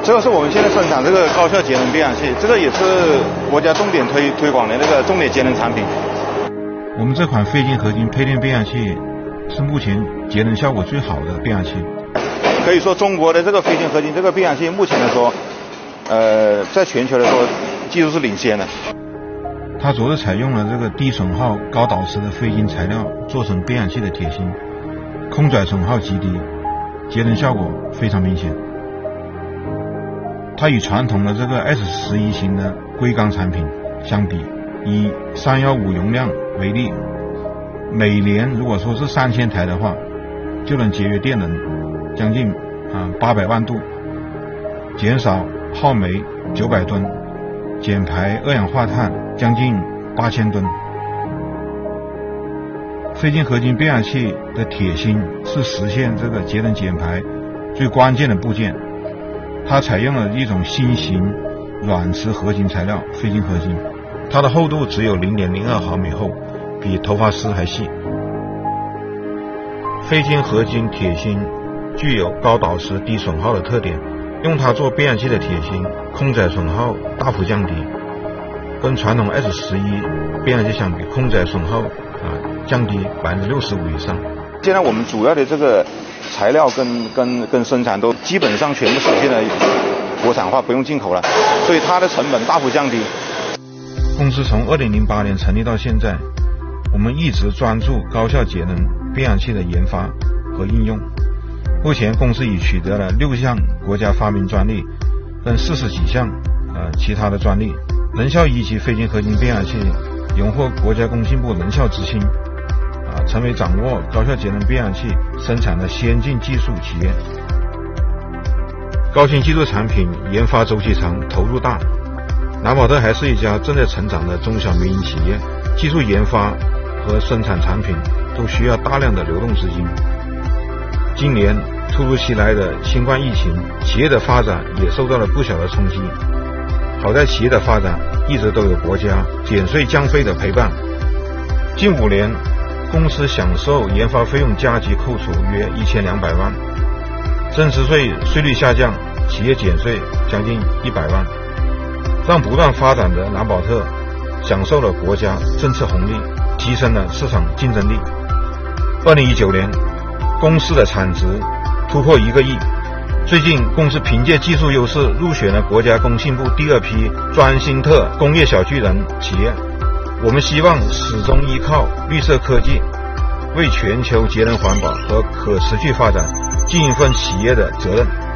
这个是我们现在生产这个高效节能变压器，这个也是国家重点推广的那个重点节能产品。 我们这款非晶合金配电变压器是目前节能效果最好的变压器。 可以说中国的这个非晶合金这个变压器目前来说，在全球来说技术是领先的。 它主要采用了这个低损耗、高导磁的非晶材料做成变压器的铁芯，空拽损耗极低，节能效果非常明显。它与传统的这个 S11型的硅钢产品相比，以315容量为例，每年如果说是3000台的话，就能节约电能将近800万度，减少耗煤900吨，减排二氧化碳将近8000吨。非晶合金变压器的铁芯是实现这个节能减排最关键的部件，它采用了一种新型软磁合金材料非晶合金，它的厚度只有 0.02 毫米厚，比头发丝还细。非晶合金铁芯具有高导磁低损耗的特点，用它做变压器的铁芯空载损耗大幅降低，跟传统 S11变压器相比，空载损耗降低65%以上。 现在我们主要的这个材料跟生产都基本上全部实现了国产化，不用进口了，所以它的成本大幅降低。 公司从2008年成立到现在，我们一直专注高效节能变压器的研发和应用。目前公司已取得了6项国家发明专利，跟40几项其他的专利。能效1级非晶合金变压器荣获国家工信部能效之星，成为掌握高效节能变压器生产的先进技术企业。高新技术产品研发周期长，投入大。南宝特还是一家正在成长的中小民营企业，技术研发和生产产品都需要大量的流动资金。今年突如其来的新冠疫情，企业的发展也受到了不小的冲击。好在企业的发展一直都有国家减税降费的陪伴。近5年，公司享受研发费用加急扣除约1200万，增值税税率下降，企业减税将近100万，让不断发展的南宝特享受了国家政策红利，提升了市场竞争力。2019年，公司的产值突破1个亿。最近，公司凭借技术优势入选了国家工信部第2批专新特工业小巨人企业。我们希望始终依靠绿色科技，为全球节能环保和可持续发展尽一份企业的责任。